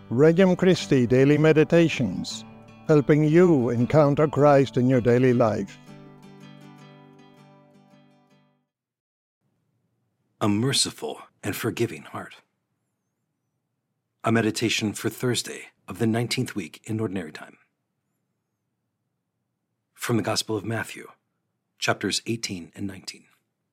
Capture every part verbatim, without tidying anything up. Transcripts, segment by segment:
Regnum Christi Daily Meditations, helping you encounter Christ in your daily life. A merciful and forgiving heart. A meditation for Thursday of the nineteenth week in Ordinary Time. From the Gospel of Matthew, chapters eighteen and nineteen.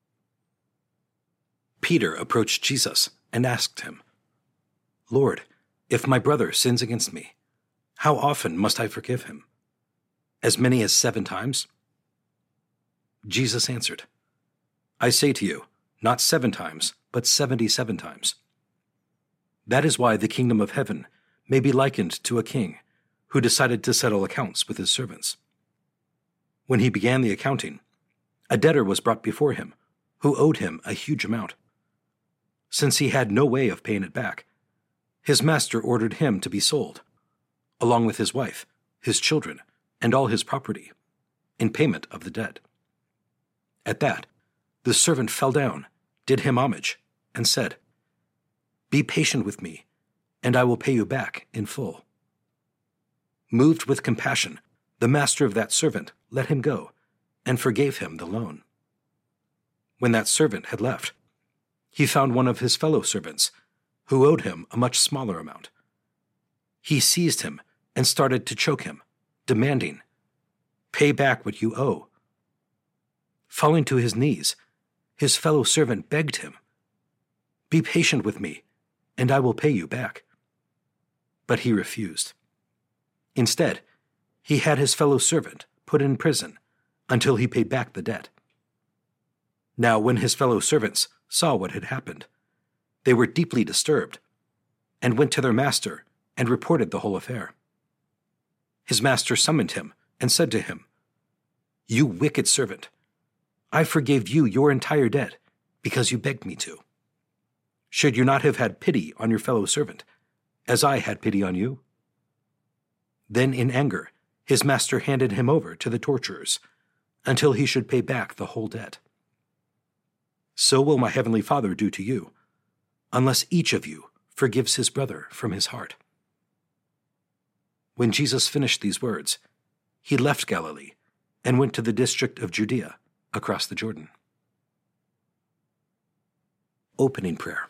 Peter approached Jesus and asked him, "Lord, if my brother sins against me, how often must I forgive him? As many as seven times?" Jesus answered, "I say to you, not seven times, but seventy-seven times. That is why the kingdom of heaven may be likened to a king who decided to settle accounts with his servants. When he began the accounting, a debtor was brought before him who owed him a huge amount. Since he had no way of paying it back, his master ordered him to be sold, along with his wife, his children, and all his property, in payment of the debt. At that, the servant fell down, did him homage, and said, 'Be patient with me, and I will pay you back in full.' Moved with compassion, the master of that servant let him go and forgave him the loan. When that servant had left, he found one of his fellow servants who owed him a much smaller amount. He seized him and started to choke him, demanding, 'Pay back what you owe.' Falling to his knees, his fellow servant begged him, 'Be patient with me, and I will pay you back.' But he refused. Instead, he had his fellow servant put in prison until he paid back the debt. Now when his fellow servants saw what had happened, they were deeply disturbed and went to their master and reported the whole affair. His master summoned him and said to him, 'You wicked servant, I forgave you your entire debt because you begged me to. Should you not have had pity on your fellow servant, as I had pity on you?' Then in anger, his master handed him over to the torturers until he should pay back the whole debt. So will my heavenly Father do to you, unless each of you forgives his brother from his heart." When Jesus finished these words, he left Galilee and went to the district of Judea across the Jordan. Opening Prayer.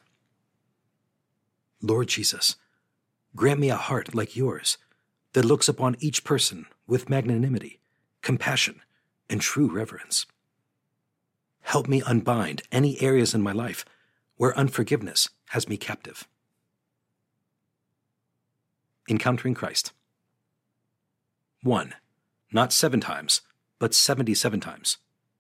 Lord Jesus, grant me a heart like yours that looks upon each person with magnanimity, compassion, and true reverence. Help me unbind any areas in my life where unforgiveness has me captive. Encountering Christ. one. Not seven times, but seventy-seven times.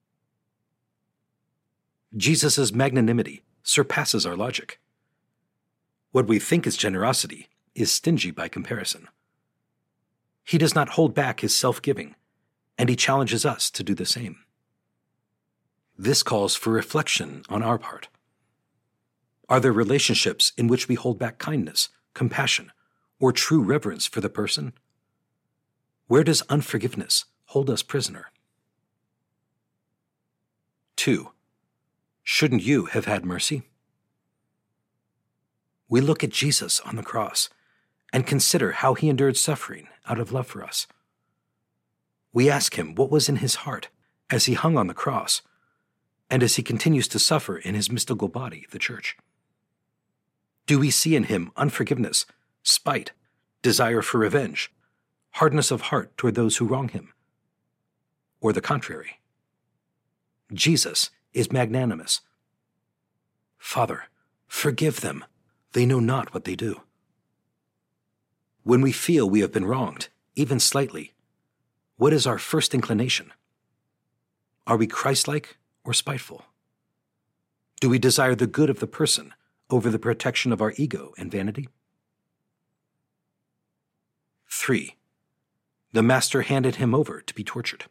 Jesus' magnanimity surpasses our logic. What we think is generosity is stingy by comparison. He does not hold back his self-giving, and he challenges us to do the same. This calls for reflection on our part. Are there relationships in which we hold back kindness, compassion, or true reverence for the person? Where does unforgiveness hold us prisoner? two. Shouldn't you have had mercy? We look at Jesus on the cross and consider how he endured suffering out of love for us. We ask him what was in his heart as he hung on the cross and as he continues to suffer in his mystical body, the church. Do we see in him unforgiveness, spite, desire for revenge, hardness of heart toward those who wrong him? Or the contrary? Jesus is magnanimous. "Father, forgive them. They know not what they do." When we feel we have been wronged, even slightly, what is our first inclination? Are we Christ-like or spiteful? Do we desire the good of the person over the protection of our ego and vanity? three. The master handed him over to be tortured.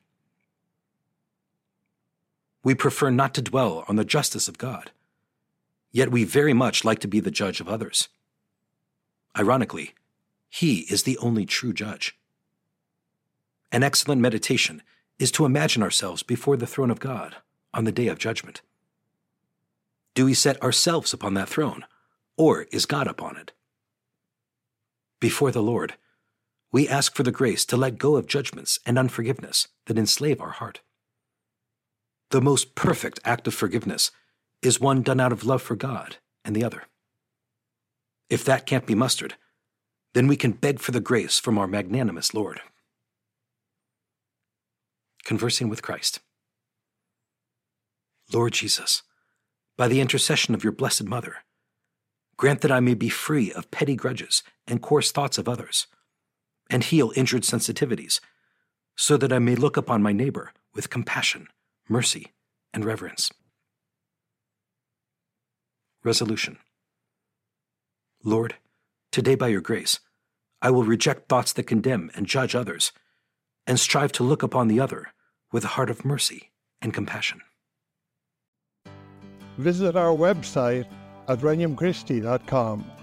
We prefer not to dwell on the justice of God, yet we very much like to be the judge of others. Ironically, he is the only true judge. An excellent meditation is to imagine ourselves before the throne of God on the day of judgment. Do we set ourselves upon that throne, or is God upon it? before the Lord, we ask for the grace to let go of judgments and unforgiveness that enslave our heart. The most perfect act of forgiveness is one done out of love for God and the other. If that can't be mustered, then we can beg for the grace from our magnanimous Lord. Conversing with Christ. Lord Jesus, by the intercession of your Blessed Mother, grant that I may be free of petty grudges and coarse thoughts of others, and heal injured sensitivities, so that I may look upon my neighbor with compassion, mercy, and reverence. Resolution. Lord, today by your grace, I will reject thoughts that condemn and judge others, and strive to look upon the other with a heart of mercy and compassion. Visit our website at regnum christi dot com